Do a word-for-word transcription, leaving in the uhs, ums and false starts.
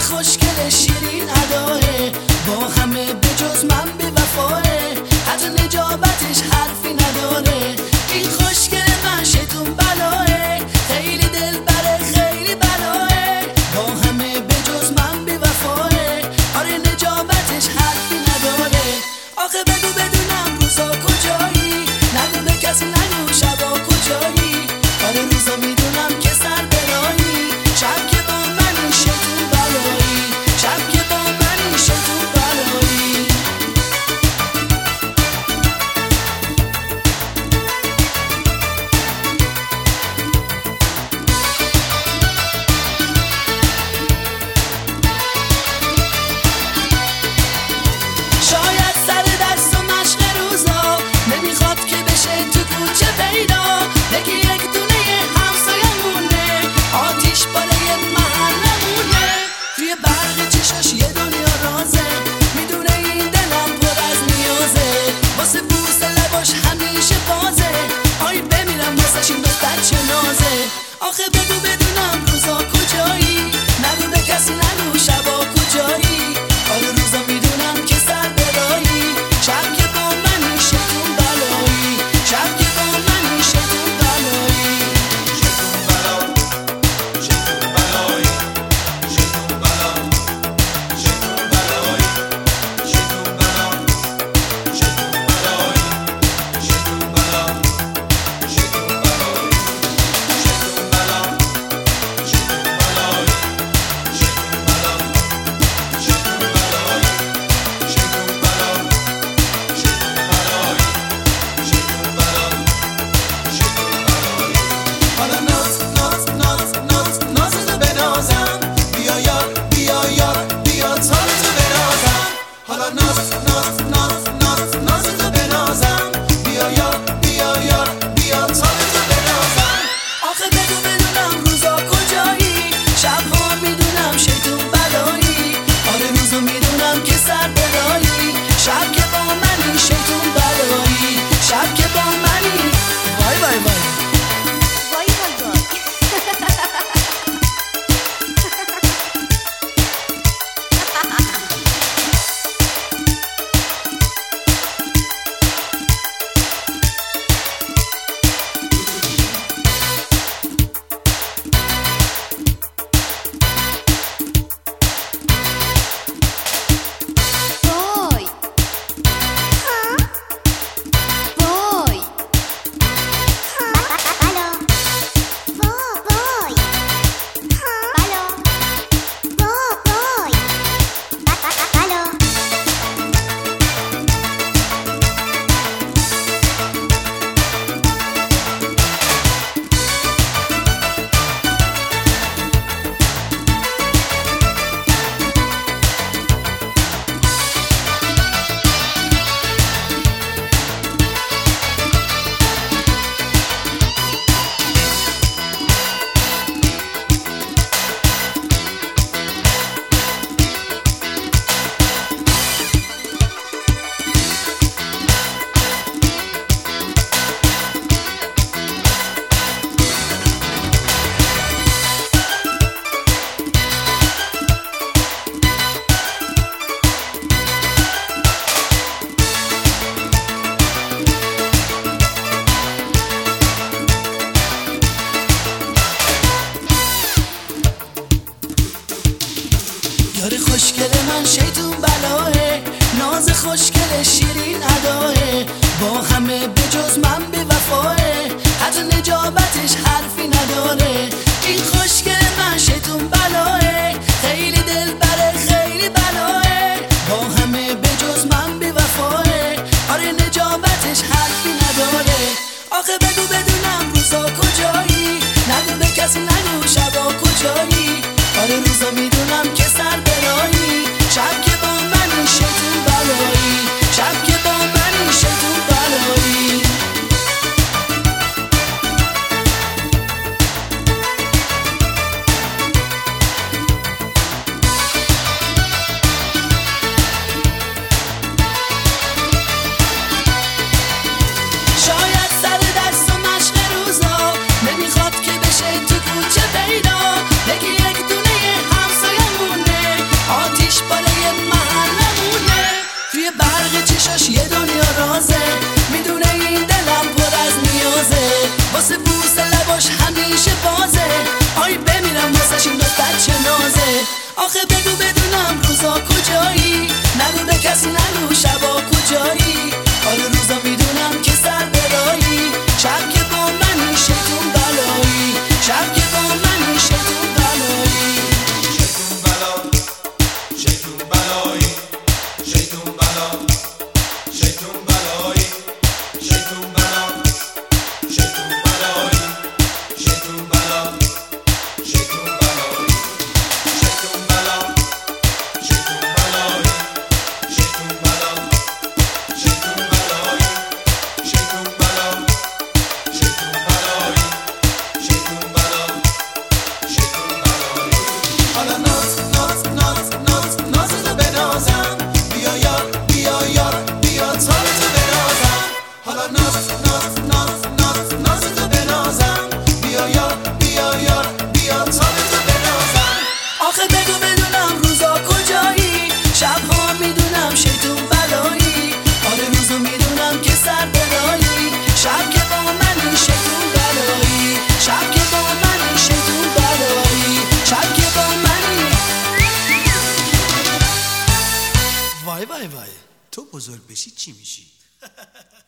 خوشگل شیرین اداه، با همه به جز من بی وفاه، حتی نجابتش حرفی نداره. این خوشگل من شیطون بلاه، خیلی دلبره خیلی بلاه، با همه به جز من بی وفاه، آره نجابتش حرفی نداره. آخه بگو بدونم روزا کجایی، نگو به کسی نگو شبا کجایی، آره روزا میدونم که سر برایی، شب که با منی شیطون بلایی، شب که با منی شیطون بلایی. شاید سر دست و مشق روزا نمیخواد که بشه تو کوچه پیدا، بگی یک دونه همسایمونه، آتیش بالای محلمونه، توی برق چشاش یه دنیا رازه، میدونه این دلم پر از نیازه، واسه بوس لباش همیشه بازه، آی بمیرم واسش این دوست بچه نازه. آخه بگو بدونم روزا کجایی، نگو به کسی نگو شبا کجایی، آره روزا میدونم که سر برایی، شب که با منی شیطون بلایی، شب که با منی شیطون بلایی. شیطون بلا، شیطون بلایی، شیطون بلا، شیطون بلایی، شیطون بلا، شیطون بلایی، شیطون بلا، شیطون بلایی، شیطون بلا، شیطون بلایی، شیطون بلا، شیطون بلایی، شیطون بلا، شیطون بلایی، شیطون بلا، شیطون بلایی. حالا ناز ناز ناز ناز نازتو بنازم، بیا یار بیا یار بیا تارتو بنازم. حالا ناز ناز ناز ناز نازتو بنازم، بیا یار بیا یار بیا تارتو بنازم. آخه بگو بدونم روزا کجایی، شبها میدونم شیطون بلایی، آره روزا میدونم که سر برایی، شب که با منی شیطون بلایی، شب که با منی. وای وای وای وای وای وای. وای. وای. بلا. وای. بلا. وای. بلا. یار خوشگل من شیطون بلاه، ناز خوشگل شیرین اداه، با همه به جز من بی وفاه، حتی نجابتش حرفی نداره. این خوشگل من شیطون بلاه، خیلی دلبره خیلی بلاه، با همه به جز من بی وفاه، آره نجابتش حرفی نداره. آخه بگو بدونم روزا کجایی، نگو به کسی نگو شبا کجایی، آره روزا میدونم که سر برایی، شب که با منی شیطون بلایی، شب که با منی شیطون بلایی. شاید سر دست و مشق روزا نمیخواد که بشه تو کوچه پیدا، بگی یک دونه همسایه عاشق چشاش یه دنیا رازه، میدونه این دلم پر از نیازه، واسه بوس لباش همیشه بازه. آی بمیرم واسش این دختر چه نازه. آخه بگو بدونم روزا کجایی، نگو به کسی نگو شبا کجایی. آره روزا میدونم که سر برایی، شب که با منی شیطون بلایی، شب که با منی شیطون بلایی. شیطون بلا شیطون بلایی شیطون بلا شیطون بلایی شیطون بلا شیطون بلایی شیطون بلا شیطون بلایی شیطون بلا شیطون بلایی شیطون بلا شیطون بلایی شیطون بلا شیطون بلایی شیطون بلا شیطون بلایی. حالا ناز ناز ناز ناز نازتو بنازم، بیا یار بیا یار بیا تابتو بنازم. حالا ناز ناز ناز ناز نازتو بنازم، بیا یار بیا یار بیا تابتو بنازم. آخه بگو بدونم روزا کجایی، شبها میدونم شیطون بلایی. آره روزو میدونم که سر برایی، شب که با منی شیطون بلایی، شب که با منی شیطون بلایی، شب که با منی. وای وای وای، تو بزرگ بشی چی میشی؟